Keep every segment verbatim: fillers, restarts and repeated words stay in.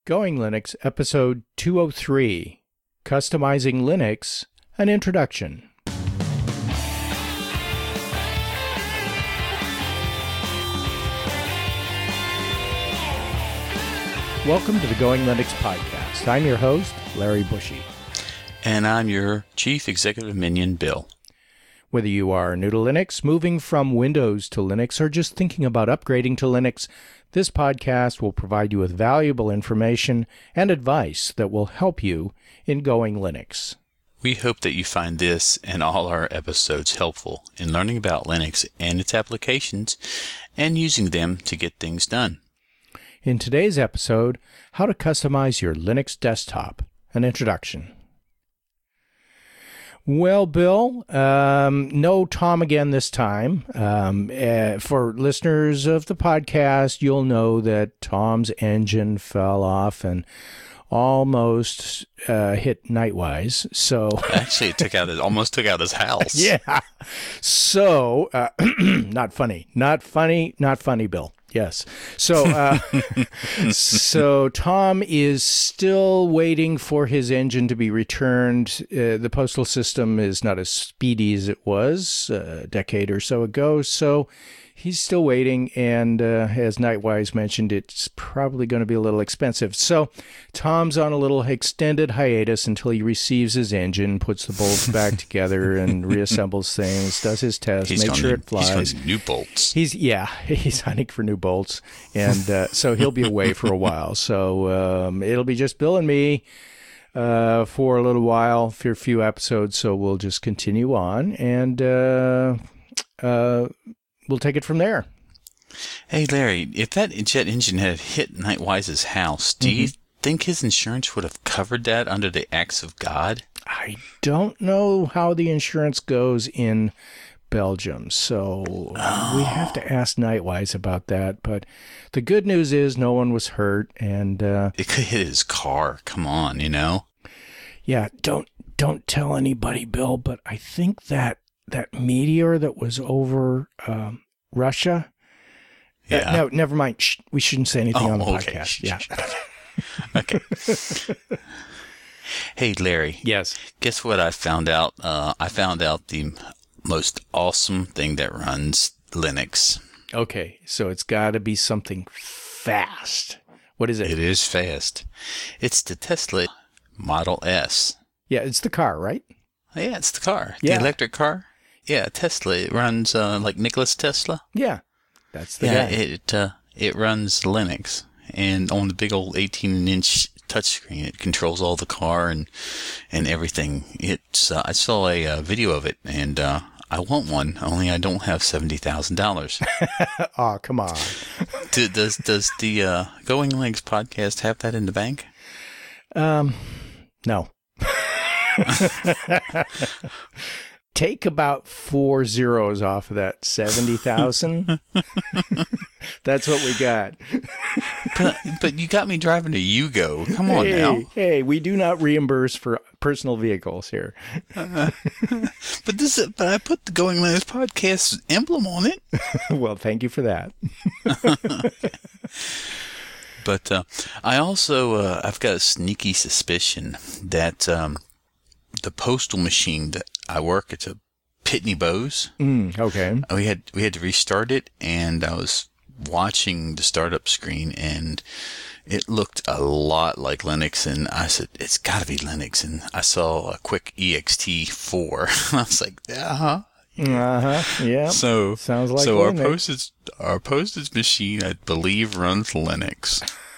Going Linux, Episode two oh three, Customizing Linux, an Introduction. Welcome to the Going Linux podcast. I'm your host, Larry Bushy. And I'm your Chief Executive Minion, Bill. Whether you are new to Linux, moving from Windows to Linux, or just thinking about upgrading to Linux, this podcast will provide you with valuable information and advice that will help you in going Linux. We hope that you find this and all our episodes helpful in learning about Linux and its applications and using them to get things done. In today's episode, how to customize your Linux desktop, an introduction. Well, Bill, um, no Tom again this time. Um, uh, for listeners of the podcast, you'll know that Tom's engine fell off and almost uh, hit Nightwise. So actually, it took out his, almost took out his house. Yeah. So uh, not funny, not funny, not funny, Bill. Yes. So, uh, so Tom is still waiting for his engine to be returned. Uh, the postal system is not as speedy as it was a decade or so ago. So he's still waiting. And uh, as Nightwise mentioned, it's probably going to be a little expensive. So Tom's on a little extended hiatus until he receives his engine, puts the bolts back together and reassembles things, does his test, He's makes sure new, it flies. He's going to new bolts. He's, yeah, he's hunting for new bolts. And uh, so he'll be away for a while. So um, it'll be just Bill and me uh, for a little while, for a few episodes. So we'll just continue on and uh, uh, we'll take it from there. Hey, Larry, if that jet engine had hit Nightwise's house, do mm-hmm. you think his insurance would have covered that under the acts of God? I don't know how the insurance goes in Belgium, so oh. we have to ask Nightwise about that. But the good news is no one was hurt, and uh, it could hit his car. Come on, you know. Yeah, don't don't tell anybody, Bill. But I think that that meteor that was over um, Russia. Yeah. Uh, no, never mind. Shh, we shouldn't say anything oh, on the okay. podcast. Shh, yeah. Shh. Okay. Hey, Larry. Yes. Guess what I found out? Uh, I found out the most awesome thing that runs Linux. Okay, so it's got to be something fast. What is it? It is fast. It's the Tesla Model S. Yeah, it's the car, right? Yeah, it's the car. Yeah. The electric car. Yeah, Tesla. It runs uh, like Nikola Tesla. Yeah, that's the yeah, guy. It uh, it runs Linux, and on the big old eighteen inch touchscreen, it controls all the car and and everything. It's uh, I saw a uh, video of it, and uh, I want one. Only I don't have seventy thousand dollars. Oh, come on. Do, does does the uh, Going Linux podcast have that in the bank? Um, no. Take about four zeros off of that seventy thousand. That's what we got. but, but you got me driving a Yugo. Come on hey, now. Hey, we do not reimburse for personal vehicles here. Uh, but this, is, but I put the Going Linux podcast emblem on it. Well, thank you for that. But uh, I also uh, I've got a sneaky suspicion that um, the postal machine that I work, it's a Pitney Bowes. Mm, okay. We had we had to restart it, and I was watching the startup screen, and it looked a lot like Linux, and I said, it's got to be Linux, and I saw a quick E X T four. I was like, uh-huh. Yeah. Uh-huh, yeah. So, sounds like so Linux. our postage, our postage machine, I believe, runs Linux.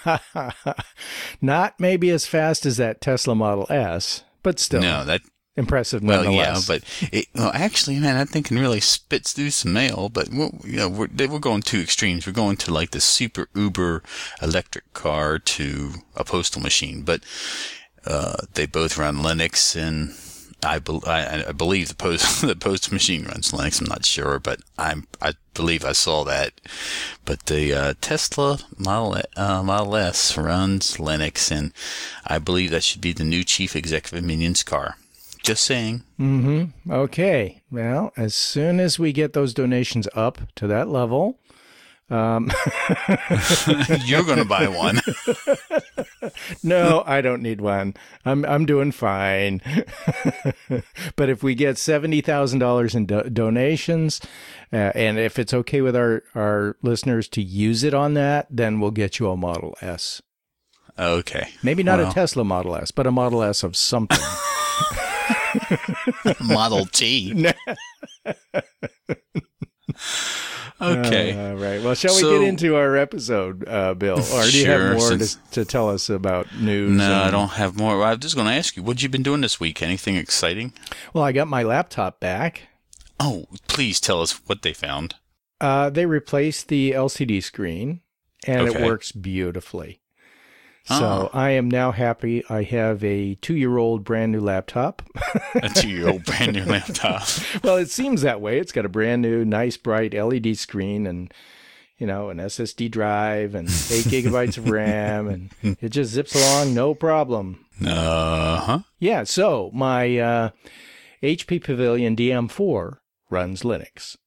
Not maybe as fast as that Tesla Model S, but still. No, that... Impressive, well, nonetheless. yeah, but it, well, actually, man, that thing can really spits through some mail. But we're, you know, we're we're going two extremes. We're going to like the super uber electric car to a postal machine. But uh, they both run Linux, and I, be, I, I believe the post the post machine runs Linux. I'm not sure, but I'm I believe I saw that. But the uh, Tesla Model uh, Model S runs Linux, and I believe that should be the new Chief Executive Minion's car. Just saying. Mm-hmm. Okay. Well, as soon as we get those donations up to that level, Um, You're going to buy one. No, I don't need one. I'm I'm doing fine. But if we get seventy thousand dollars in do- donations, uh, and if it's okay with our, our listeners to use it on that, then we'll get you a Model S. Okay. Maybe not well. a Tesla Model S, but a Model S of something. Model T. Okay. Uh, right. Well, shall So- we get into our episode, uh, Bill? Or do you Sure, have more since- to, to tell us about news? No, and- I don't have more. I was just going to ask you, what you been doing this week? Anything exciting? Well, I got my laptop back. Oh, please tell us what they found. Uh, they replaced the L C D screen, and it Okay. works beautifully. Oh. So I am now happy. I have a two-year-old brand new laptop. A two-year-old brand new laptop. Well, it seems that way. It's got a brand new, nice, bright L E D screen, and you know, an S S D drive, and eight gigabytes of RAM, and it just zips along, no problem. Uh huh. Yeah. So my uh, H P Pavilion D M four runs Linux.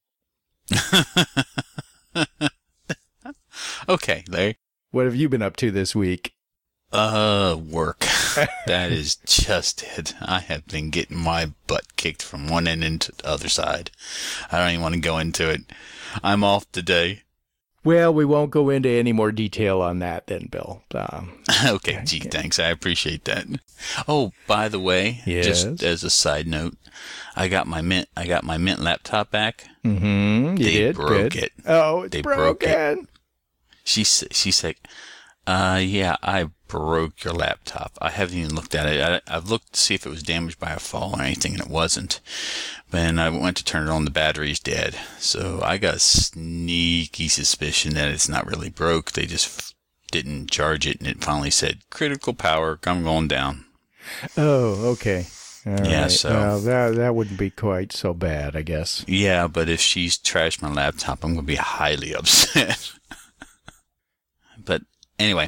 Okay, Larry. What have you been up to this week? Uh, work. That is just it. I have been getting my butt kicked from one end into the other side. I don't even want to go into it. I'm off today. Well, we won't go into any more detail on that then, Bill. Um, Okay, gee, thanks. I appreciate that. Oh, by the way, Yes? just as a side note, I got my Mint. I got my Mint laptop back. mm-hmm, you They did? broke Good. it. Oh, it's They broken. broke it. She s- she said, "Uh, yeah, I broke your laptop. I haven't even looked at it. I, I've looked to see if it was damaged by a fall or anything, and it wasn't. Then I went to turn it on. The battery's dead. So I got a sneaky suspicion that it's not really broke. They just f- didn't charge it, and it finally said critical power. I'm going down. Oh, okay. All Yeah, right. so- Well, that, that wouldn't be quite so bad, I guess. Yeah, but if she's trashed my laptop, I'm going to be highly upset." But anyway,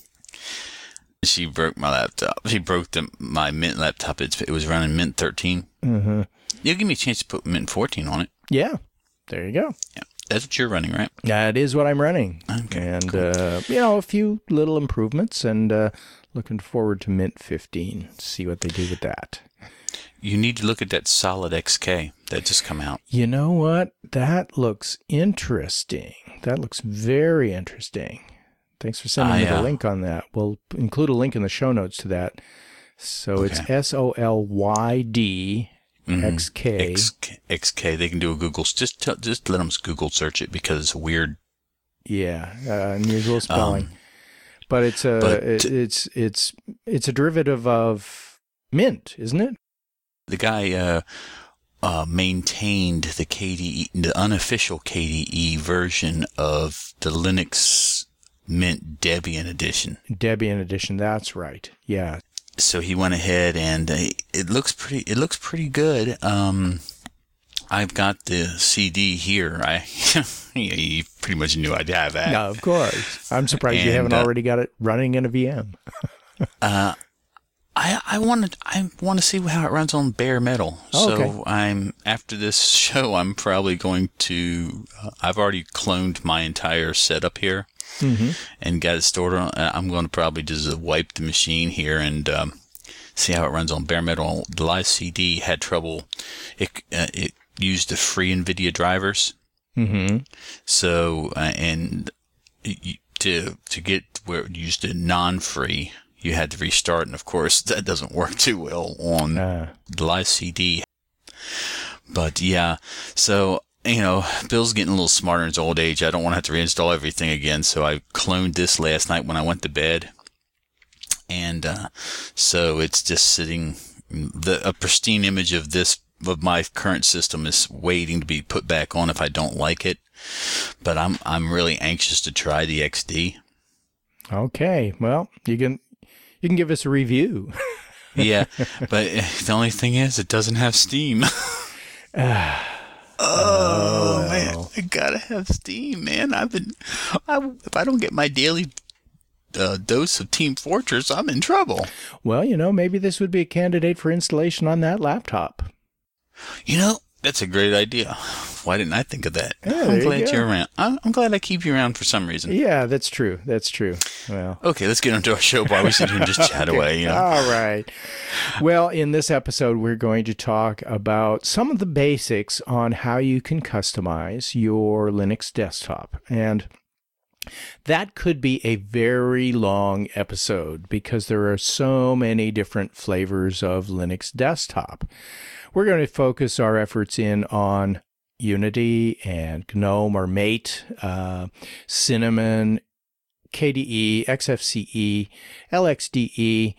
she broke my laptop. She broke the, my Mint laptop. It's, it was running Mint thirteen. Mm-hmm. You'll give me a chance to put Mint fourteen on it. Yeah, there you go. Yeah, that's what you're running, right? That is what I'm running. Okay, and, cool. uh, you know, a few little improvements, and uh, looking forward to Mint fifteen, see what they do with that. You need to look at that Solid X K that just come out. You know what? That looks interesting. That looks very interesting. Thanks for sending I, me the uh, link on that. We'll include a link in the show notes to that. So it's Okay. S O L Y D X K. X K. X K. They can do a Google. Just tell, just let them Google search it because it's weird. Yeah, uh, unusual spelling. Um, but it's a but- it, it's it's it's a derivative of Mint, isn't it? The guy uh, uh, maintained the K D E, the unofficial K D E version of the Linux Mint Debian edition. Debian edition. That's right. Yeah. So he went ahead and uh, it looks pretty. It looks pretty good. Um, I've got the C D here. I you pretty much knew I'd have that. No, of course. I'm surprised you And, haven't uh, already got it running in a V M. Uh, I I want to I want to see how it runs on bare metal. Oh, so okay. I'm after this show. I'm probably going to. Uh, I've already cloned my entire setup here Mm-hmm. and got it stored on. uh, I'm going to probably just uh, wipe the machine here and um, see how it runs on bare metal. The live C D had trouble. It uh, it used the free NVIDIA drivers. Mm-hmm. So uh, and y- to to get where it used the non-free, you had to restart, and of course that doesn't work too well on Uh, the live C D. But yeah, so you know, Bill's getting a little smarter in his old age. I don't want to have to reinstall everything again, so I cloned this last night when I went to bed, and uh, so it's just sitting. The a pristine image of this of my current system is waiting to be put back on if I don't like it. But I'm I'm really anxious to try the X D. okay. Well, you can you can give us a review. Yeah, but the only thing is, it doesn't have Steam. Oh, man, I gotta have Steam, man. I've been, I, if I don't get my daily uh, dose of Team Fortress, I'm in trouble. Well, you know, maybe this would be a candidate for installation on that laptop. You know, That's a great idea. Why didn't I think of that? Yeah, I'm there you glad go. you're around. I'm, I'm glad I keep you around for some reason. Yeah, that's true. That's true. Well, Okay, let's get into our show while we sit here and just chat okay. away. You know? All right. Well, in this episode, we're going to talk about some of the basics on how you can customize your Linux desktop. And that could be a very long episode because there are so many different flavors of Linux desktop. We're going to focus our efforts in on Unity and GNOME or Mate, uh, Cinnamon, K D E, X F C E, L X D E,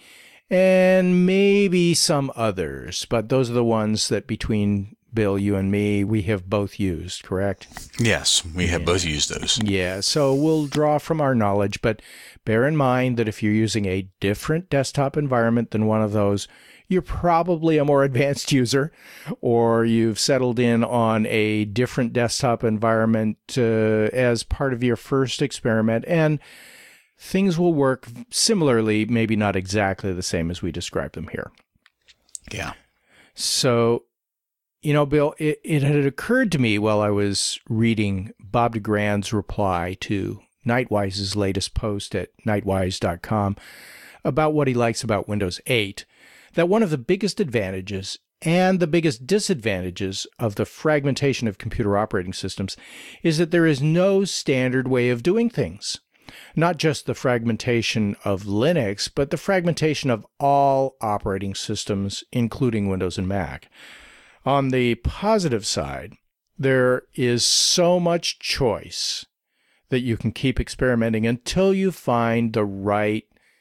and maybe some others. But those are the ones that between Bill, you and me, we have both used, correct? Yes, we have Yeah. both used those. Yeah, so we'll draw from our knowledge, but bear in mind that if you're using a different desktop environment than one of those, you're probably a more advanced user, or you've settled in on a different desktop environment uh, as part of your first experiment, and things will work similarly, maybe not exactly the same as we described them here. Yeah. So, you know, Bill, it, it had occurred to me while I was reading Bob DeGrand's reply to Nightwise's latest post at nightwise dot com about what he likes about Windows eight, that one of the biggest advantages and the biggest disadvantages of the fragmentation of computer operating systems is that there is no standard way of doing things. Not just the fragmentation of Linux, but the fragmentation of all operating systems, including Windows and Mac. On the positive side, there is so much choice that you can keep experimenting until you find the right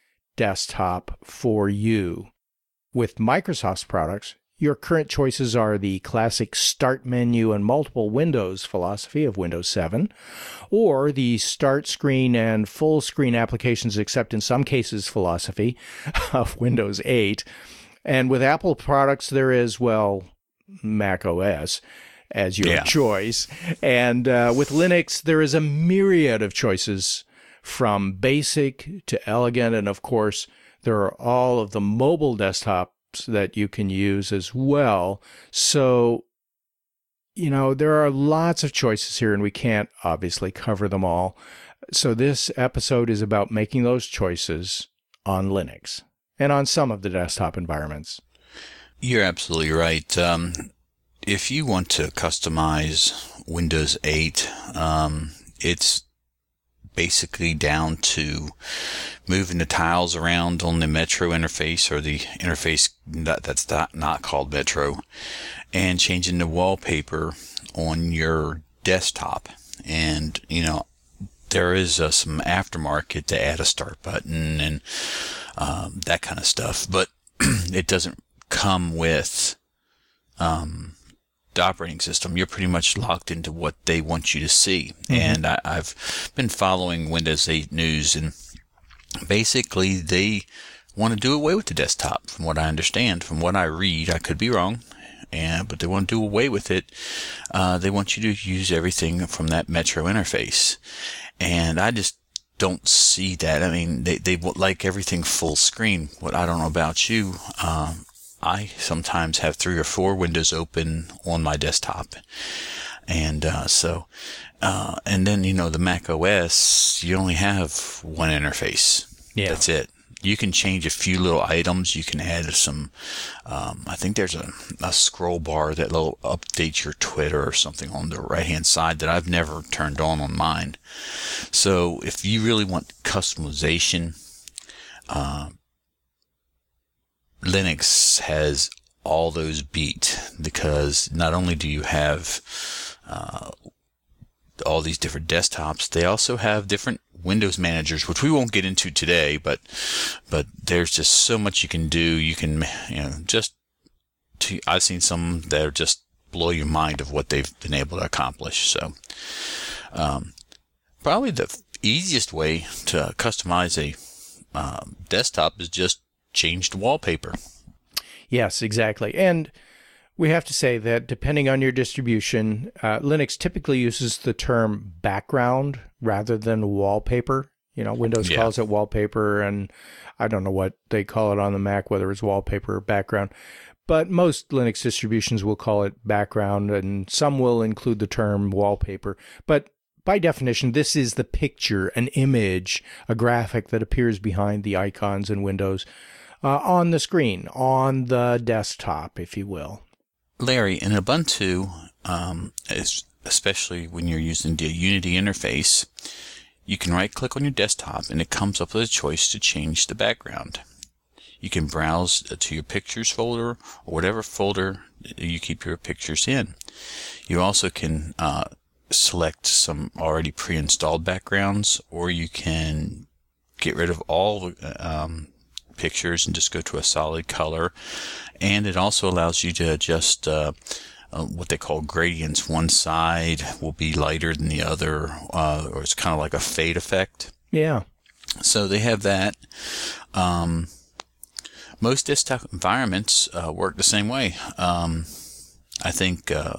desktop for you. With Microsoft's products, your current choices are the classic Start menu and multiple windows philosophy of Windows seven, or the Start screen and full screen applications, except in some cases philosophy of Windows eight. And with Apple products, there is, well, Mac O S as your Yeah. choice. And uh, with Linux, there is a myriad of choices from basic to elegant. And of course, there are all of the mobile desktops that you can use as well. So, you know, there are lots of choices here, and we can't obviously cover them all. So this episode is about making those choices on Linux and on some of the desktop environments. You're absolutely right. Um, if you want to customize Windows eight, um, it's basically down to moving the tiles around on the Metro interface, or the interface that, that's not, not called Metro, and changing the wallpaper on your desktop. And, you know, there is uh, some aftermarket to add a start button and um, that kind of stuff, but it doesn't come with um, the operating system. You're pretty much locked into what they want you to see. Mm-hmm. And I, I've been following Windows eight news, and basically they want to do away with the desktop, from what I understand. From what I read, I could be wrong, and but they want to do away with it. Uh, they want you to use everything from that Metro interface, and I just don't see that. I mean, they they like everything full screen. What I don't know about you, um, I sometimes have three or four windows open on my desktop, and uh, so uh, and then, you know, the Mac O S, you only have one interface. Yeah. That's it. You can change a few little items. You can add some, um, I think there's a, a scroll bar that will update your Twitter or something on the right-hand side that I've never turned on on mine. So if you really want customization, uh, Linux has all those beat, because not only do you have uh, all these different desktops, they also have different Windows managers, which we won't get into today, but but there's just so much you can do. You can, you know, just to, I've seen some that are just blow your mind of what they've been able to accomplish. So um, probably the easiest way to customize a uh, desktop is just change the wallpaper. Yes, exactly. And we have to say that depending on your distribution, uh, Linux typically uses the term background rather than wallpaper You know, Windows Yeah. calls it wallpaper, and I don't know what they call it on the Mac, whether it's wallpaper or background. But most Linux distributions will call it background, and some will include the term wallpaper. But by definition, this is the picture, an image, a graphic that appears behind the icons in Windows uh, on the screen, on the desktop, if you will. Larry, in Ubuntu, um, especially when you're using the Unity interface, you can right-click on your desktop and it comes up with a choice to change the background. You can browse to your pictures folder or whatever folder you keep your pictures in. You also can uh, select some already pre-installed backgrounds, or you can get rid of all um, pictures and just go to a solid color. And it also allows you to adjust uh, uh, what they call gradients. One side will be lighter than the other, uh, or it's kind of like a fade effect. Yeah. So they have that. Um, most desktop environments uh, work the same way. Um, I think uh,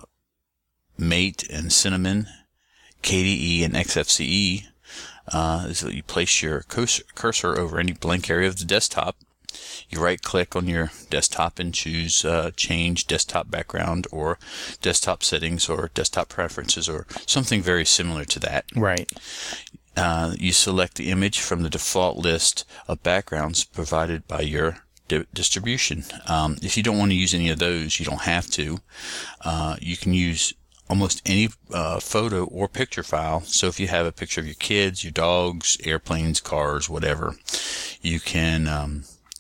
Mate and Cinnamon, K D E and X F C E uh, is that you place your cursor over any blank area of the desktop. You right click on your desktop and choose uh, change desktop background or desktop settings or desktop preferences or something very similar to that. Right. Uh, you select the image from the default list of backgrounds provided by your di- distribution. Um, if you don't want to use any of those, you don't have to. Uh, you can use almost any uh, photo or picture file. So if you have a picture of your kids, your dogs, airplanes, cars, whatever, you can um,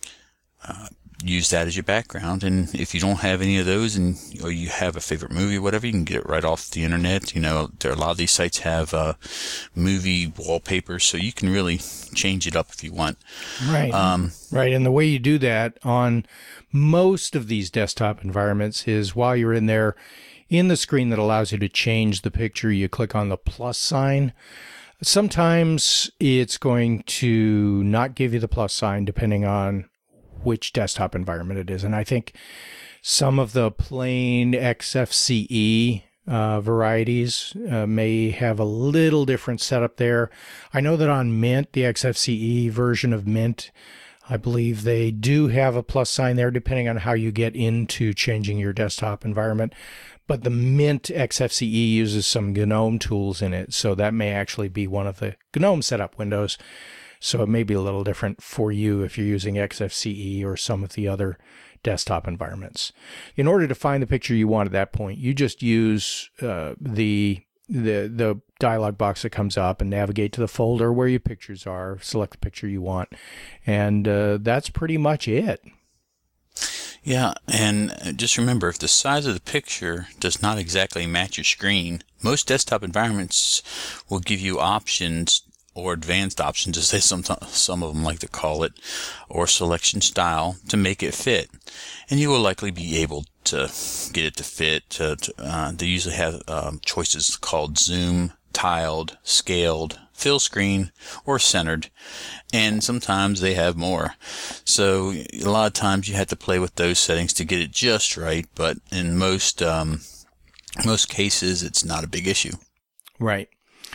uh, use that as your background. And if you don't have any of those, and or you have a favorite movie or whatever, you can get it right off the internet. You know, there are a lot of these sites have uh, movie wallpapers, so you can really change it up if you want. Right. Um, right. And the way you do that on most of these desktop environments is while you're in there, in the screen that allows you to change the picture, you click on the plus sign. Sometimes it's going to not give you the plus sign depending on which desktop environment it is. And I think some of the plain X F C E uh, varieties uh, may have a little different setup there. I know that on Mint, the X F C E version of Mint, I believe they do have a plus sign there depending on how you get into changing your desktop environment. But the Mint X F C E uses some GNOME tools in it, so that may actually be one of the GNOME setup windows. So it may be a little different for you if you're using X F C E or some of the other desktop environments. In order to find the picture you want at that point, you just use uh, the the the dialog box that comes up and navigate to the folder where your pictures are, select the picture you want, and uh, that's pretty much it. Yeah, and just remember, if the size of the picture does not exactly match your screen, most desktop environments will give you options or advanced options, as they sometimes, some of them like to call it, or selection style to make it fit. And you will likely be able to get it to fit. To, to, uh, they usually have um, choices called zoom, tiled, scaled, fill screen, or centered. And sometimes they have more. So a lot of times you have to play with those settings to get it just right. But in most um, most cases, it's not a big issue. Right.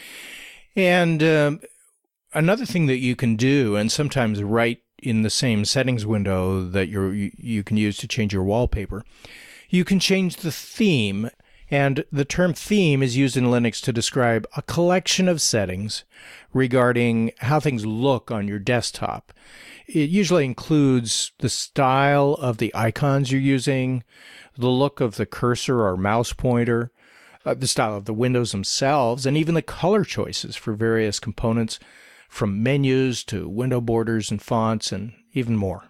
And um, another thing that you can do, and sometimes right in the same settings window that you're, you you can use to change your wallpaper, you can change the theme. And the term theme is used in Linux to describe a collection of settings regarding how things look on your desktop. It usually includes the style of the icons you're using, the look of the cursor or mouse pointer, uh, the style of the windows themselves, and even the color choices for various components, from menus to window borders and fonts, and even more.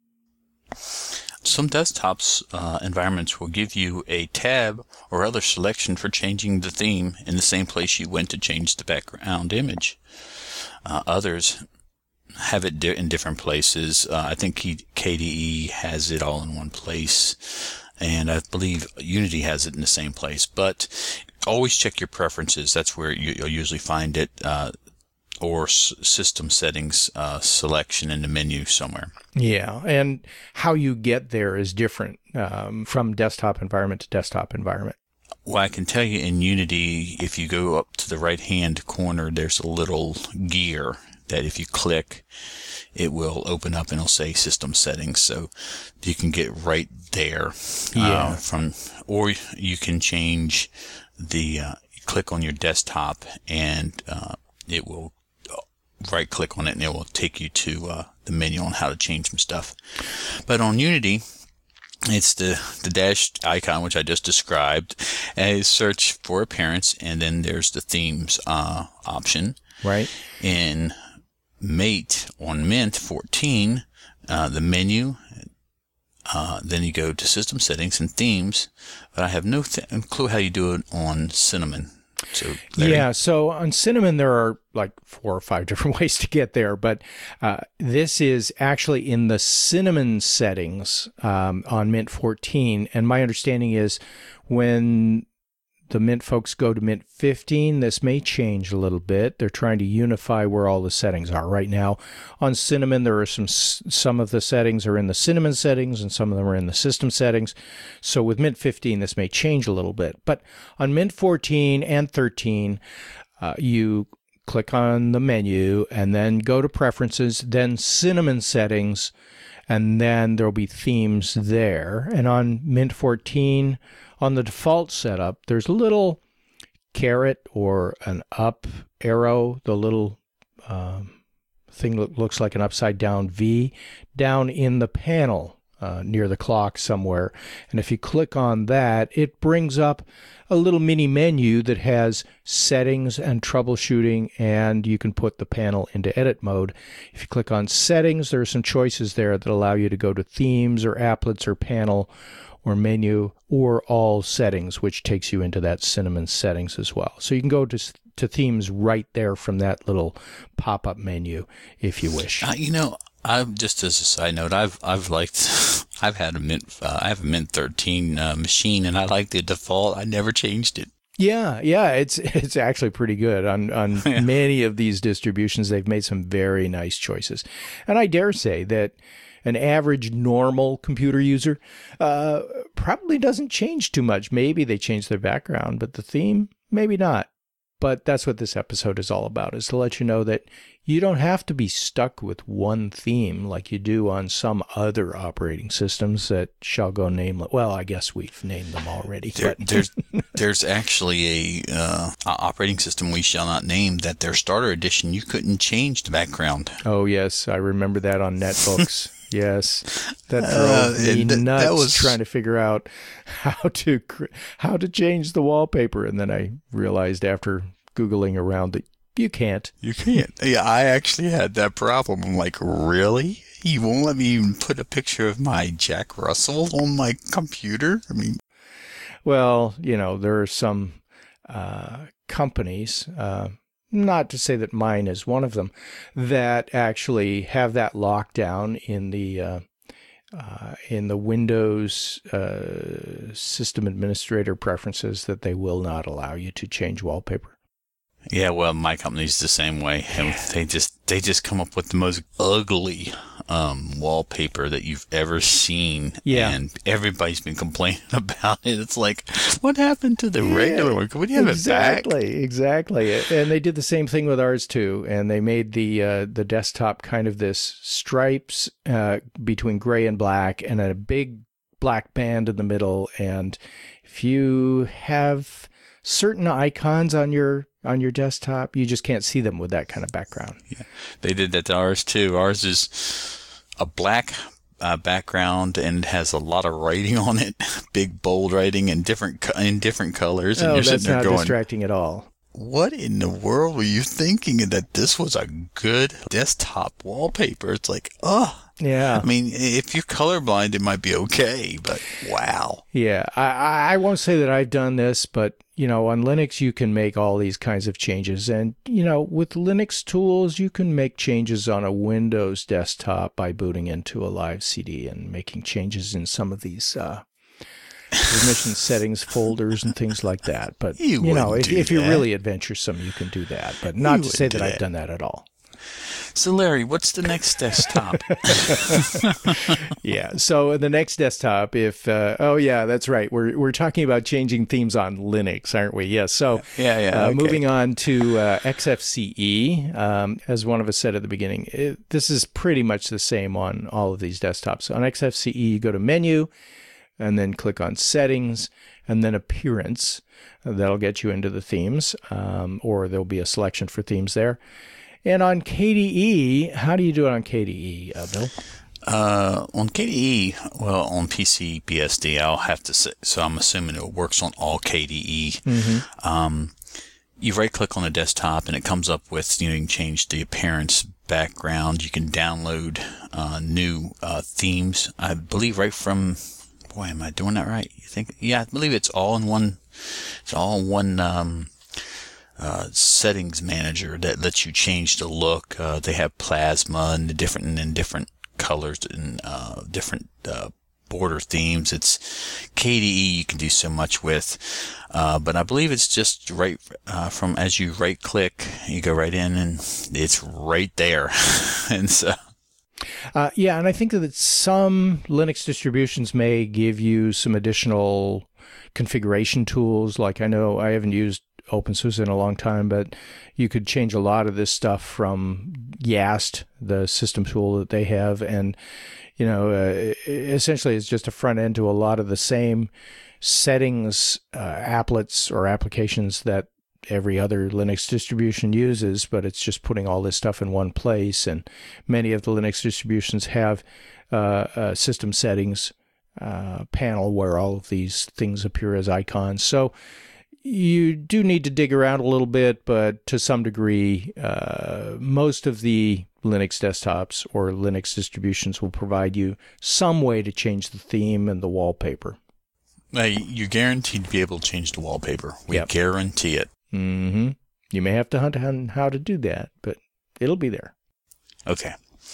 Some desktops uh, environments will give you a tab or other selection for changing the theme in the same place you went to change the background image. Uh, others have it di- in different places. Uh, I think K D E has it all in one place, and I believe Unity has it in the same place. But always check your preferences. That's where you, you'll usually find it, uh, or s- system settings uh, selection in the menu somewhere. Yeah, and how you get there is different um, from desktop environment to desktop environment. Well, I can tell you in Unity, if you go up to the right-hand corner, there's a little gear that if you click, it will open up and it'll say system settings. So you can get right there. Yeah. Uh, from, or you can change the, uh, click on your desktop and, uh, it will right click on it and it will take you to, uh, the menu on how to change some stuff. But on Unity, it's the, the dash icon, which I just described, as search for appearance. And then there's the themes, uh, option. Right. In Mate on Mint fourteen, uh, the menu, uh, then you go to system settings and themes, but I have no th- clue how you do it on Cinnamon. So Larry? Yeah, so on Cinnamon, there are like four or five different ways to get there, but uh, this is actually in the Cinnamon settings um, on Mint fourteen, and my understanding is when the Mint folks go to Mint fifteen, this may change a little bit. They're trying to unify where all the settings are. Right now on Cinnamon, there are some some of the settings are in the Cinnamon settings and some of them are in the system settings. So with Mint fifteen, this may change a little bit. But on Mint fourteen and thirteen, uh, you click on the menu and then go to Preferences, then Cinnamon settings, and then there'll be themes there. And on Mint fourteen, on the default setup, there's a little caret or an up arrow, the little um, thing that looks like an upside down V, down in the panel uh, near the clock somewhere. And if you click on that, it brings up a little mini menu that has settings and troubleshooting, and you can put the panel into edit mode. If you click on settings, there are some choices there that allow you to go to themes or applets or panel or menu or all settings, which takes you into that Cinnamon settings as well. So you can go to to themes right there from that little pop-up menu if you wish. Uh, you know, I've just as a side note, I've I've liked I've had a Mint uh, I have a Mint thirteen uh, machine, and I like the default. I never changed it. Yeah, yeah, it's it's actually pretty good on on Yeah. many of these distributions. They've made some very nice choices, and I dare say that an average normal computer user uh, probably doesn't change too much. Maybe they change their background, but the theme, maybe not. But that's what this episode is all about, is to let you know that you don't have to be stuck with one theme like you do on some other operating systems that shall go nameless. Well, I guess we've named them already. There, but. there's there's actually a uh, operating system we shall not name that their starter edition you couldn't change the background. Oh, yes. I remember that on NetBooks. Yes. That drove Uh, me and th- nuts that was- trying to figure out how to cr- how to change the wallpaper. And then I realized after Googling around that you can't. You can't. Yeah, I actually had that problem. I'm like, really? You won't let me even put a picture of my Jack Russell on my computer? I mean, Well, you know, there are some uh, companies, uh, not to say that mine is one of them, that actually have that lockdown in the uh, uh, in the Windows uh, system administrator preferences that they will not allow you to change wallpaper. yeah, well, my company's the same way. And they just they just come up with the most ugly um, wallpaper that you've ever seen. Yeah. And everybody's been complaining about it. It's like, what happened to the regular one? Would you have exactly, it back? exactly. And they did the same thing with ours too. And they made the uh, the desktop kind of this stripes uh, between gray and black, and a big black band in the middle. And if you have certain icons on your on your desktop, you just can't see them with that kind of background. Yeah, they did that to ours too. Ours is a black uh, background and has a lot of writing on it, big bold writing in different co- in different colors. And Oh, you're that's sitting there not going, distracting at all. "What in the world were you thinking that this was a good desktop wallpaper?" It's like, oh, Yeah. I mean, if you're colorblind, it might be okay, but wow. Yeah, I, I I won't say that I've done this, but, you know, on Linux, you can make all these kinds of changes. And, you know, with Linux tools, you can make changes on a Windows desktop by booting into a live C D and making changes in some of these uh, permission settings folders and things like that. But, You you, know, wouldn't if, do if you're that. really adventuresome, you can do that. But not You to say wouldn't that do I've that. done that at all. So, Larry, what's the next desktop? Yeah. So the next desktop, if uh, oh yeah, that's right. We're we're talking about changing themes on Linux, aren't we? Yes. So yeah, yeah. Uh, okay. Moving on to uh, X F C E, um, as one of us said at the beginning, it, this is pretty much the same on all of these desktops. On X F C E, you go to Menu, and then click on Settings, and then Appearance. That'll get you into the themes, um, or there'll be a selection for themes there. And on K D E, how do you do it on K D E, uh, Bill? Uh, on K D E, well, on P C B S D, I'll have to say, so I'm assuming it works on all K D E. Mm-hmm. Um, you right click on the desktop and it comes up with, you know, you can change the appearance, background. You can download uh, new uh, themes. I believe right from, boy, am I doing that right? You think? Yeah, I believe it's all in one, it's all in one, um, Uh, settings manager that lets you change the look. Uh, they have plasma and the different and different colors and uh, different uh, border themes. It's K D E you can do so much with, uh, but I believe it's just right uh, from as you right click, you go right in and it's right there. And so. Uh, yeah, and I think that some Linux distributions may give you some additional configuration tools. Like I know I haven't used OpenSUSE in a long time, but you could change a lot of this stuff from YaST, the system tool that they have, and you know, uh, essentially it's just a front end to a lot of the same settings, uh, applets or applications that every other Linux distribution uses, but it's just putting all this stuff in one place. And many of the Linux distributions have uh, a system settings uh, panel where all of these things appear as icons. So you do need to dig around a little bit, but to some degree, uh, most of the Linux desktops or Linux distributions will provide you some way to change the theme and the wallpaper. Uh, you're guaranteed to be able to change the wallpaper. We Yep. guarantee it. Mm-hmm. You may have to hunt on how to do that, but it'll be there. Okay.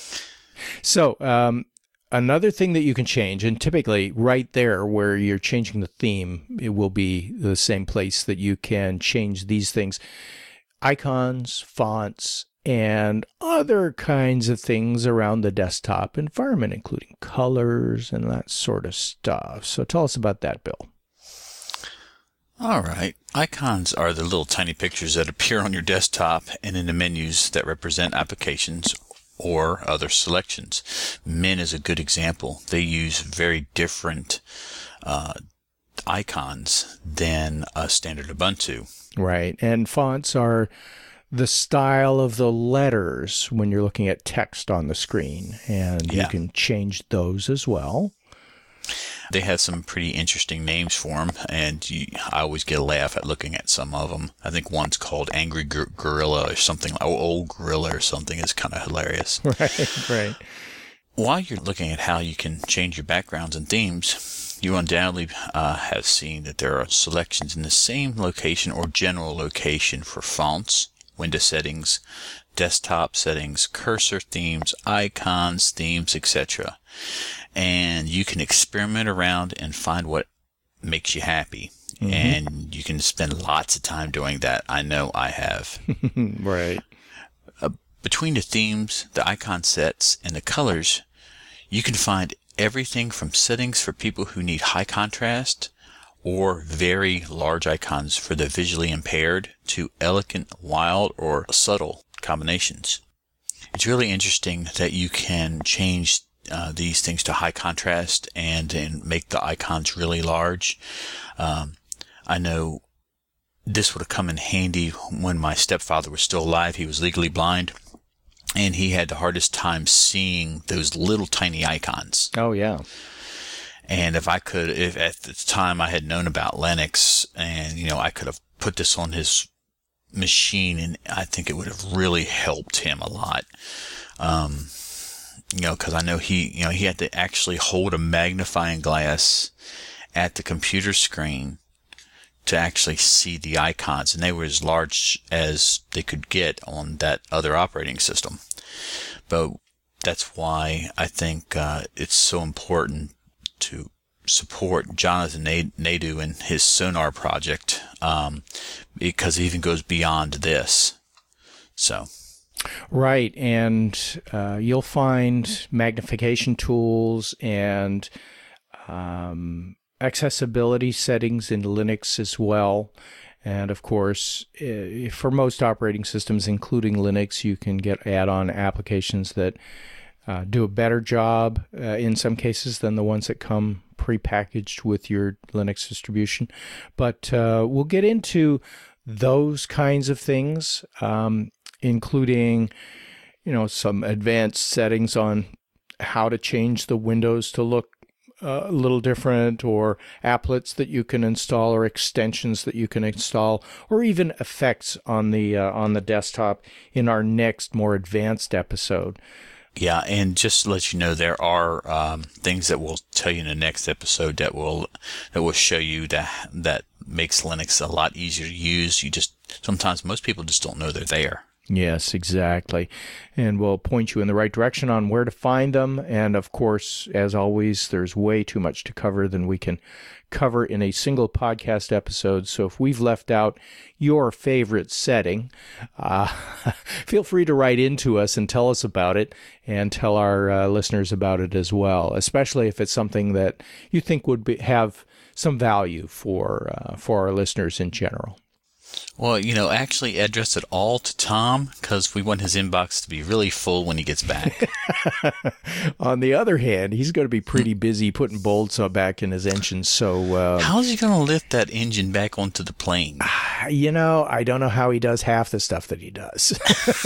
So, um, another thing that you can change, and typically right there where you're changing the theme, it will be the same place that you can change these things. Icons, fonts, and other kinds of things around the desktop environment, including colors and that sort of stuff. So tell us about that, Bill. All right. Icons are the little tiny pictures that appear on your desktop and in the menus that represent applications or other selections. Mint is a good example. They use very different uh, icons than a standard Ubuntu. Right. And fonts are the style of the letters when you're looking at text on the screen. And Yeah. you can change those as well. They have some pretty interesting names for them, and you, I always get a laugh at looking at some of them. I think one's called Angry Gor- Gorilla or something, or Old Gorilla or something is kind of hilarious. Right, right. While you're looking at how you can change your backgrounds and themes, you undoubtedly uh, have seen that there are selections in the same location or general location for fonts, window settings, desktop settings, cursor themes, icons, themes, et cetera. And you can experiment around and find what makes you happy. Mm-hmm. And you can spend lots of time doing that. I know I have. Right. Uh, between the themes, the icon sets, and the colors, you can find everything from settings for people who need high contrast or very large icons for the visually impaired to elegant, wild, or subtle combinations. It's really interesting that you can change uh, these things to high contrast and, and make the icons really large. Um, I know this would have come in handy when my stepfather was still alive. He was legally blind, and he had the hardest time seeing those little tiny icons. Oh, yeah. And if I could, if at the time I had known about Linux and, you know, I could have put this on his machine, and I think it would have really helped him a lot. Um, you know, cause I know he, you know, he had to actually hold a magnifying glass at the computer screen to actually see the icons, and they were as large as they could get on that other operating system. But that's why I think uh, it's so important to support Jonathan Naidu and his Sonar project, um, because it even goes beyond this. So, Right, and uh, you'll find magnification tools and um, accessibility settings in Linux as well. And of course, uh, for most operating systems, including Linux, you can get add-on applications that uh, do a better job uh, in some cases than the ones that come prepackaged with your Linux distribution. But uh, we'll get into those kinds of things, um, including, you know, some advanced settings on how to change the windows to look uh, a little different, or applets that you can install, or extensions that you can install, or even effects on the uh, on the desktop in our next more advanced episode. Yeah, and just to let you know, there are um, things that we'll tell you in the next episode that will that will show you that that makes Linux a lot easier to use. You just sometimes most people just don't know they're there. Yes, exactly. And we'll point you in the right direction on where to find them. And of course, as always, there's way too much to cover than we can cover in a single podcast episode. So if we've left out your favorite setting, uh, feel free to write into us and tell us about it, and tell our uh, listeners about it as well, especially if it's something that you think would be, have some value for uh, for our listeners in general. Well, you know, actually address it all to Tom, because we want his inbox to be really full when he gets back. On the other hand, he's going to be pretty busy putting bolts back in his engine. So, uh, how's he going to lift that engine back onto the plane? You know, I don't know how he does half the stuff that he does,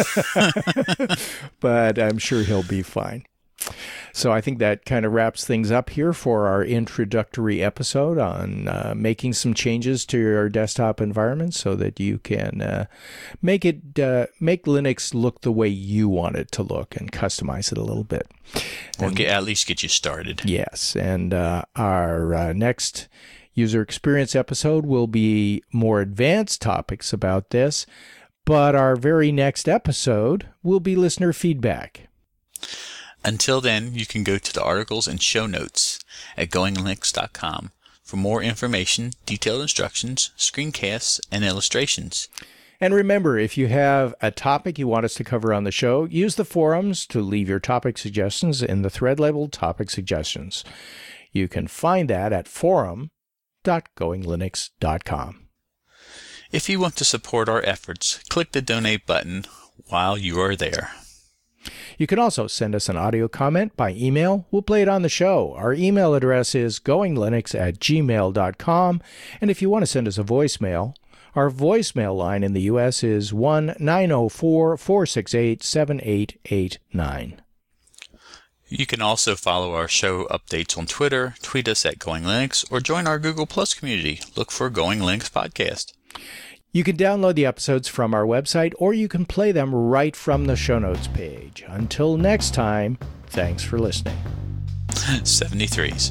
but I'm sure he'll be fine. So I think that kind of wraps things up here for our introductory episode on uh, making some changes to your desktop environment so that you can uh, make it uh, make Linux look the way you want it to look, and customize it a little bit. Or And, get, at least get you started. yes, and uh, our uh, next user experience episode will be more advanced topics about this, but our very next episode will be listener feedback. Until then, you can go to the articles and show notes at going linux dot com for more information, detailed instructions, screencasts, and illustrations. And remember, if you have a topic you want us to cover on the show, use the forums to leave your topic suggestions in the thread labeled Topic Suggestions. You can find that at forum dot going linux dot com. If you want to support our efforts, click the donate button while you are there. You can also send us an audio comment by email. We'll play it on the show. Our email address is going linux at gmail dot com. And if you want to send us a voicemail, our voicemail line in the U S is one nine zero four, four six eight, seven eight eight nine. You can also follow our show updates on Twitter, tweet us at Going Linux, or join our Google Plus community. Look for Going Linux Podcast. You can download the episodes from our website, or you can play them right from the show notes page. Until next time, thanks for listening. seventy-threes.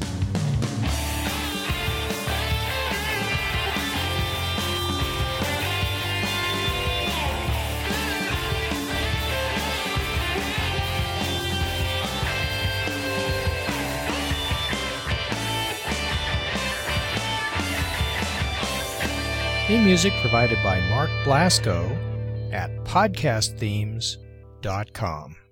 Theme music provided by Mark Blasco at podcast themes dot com.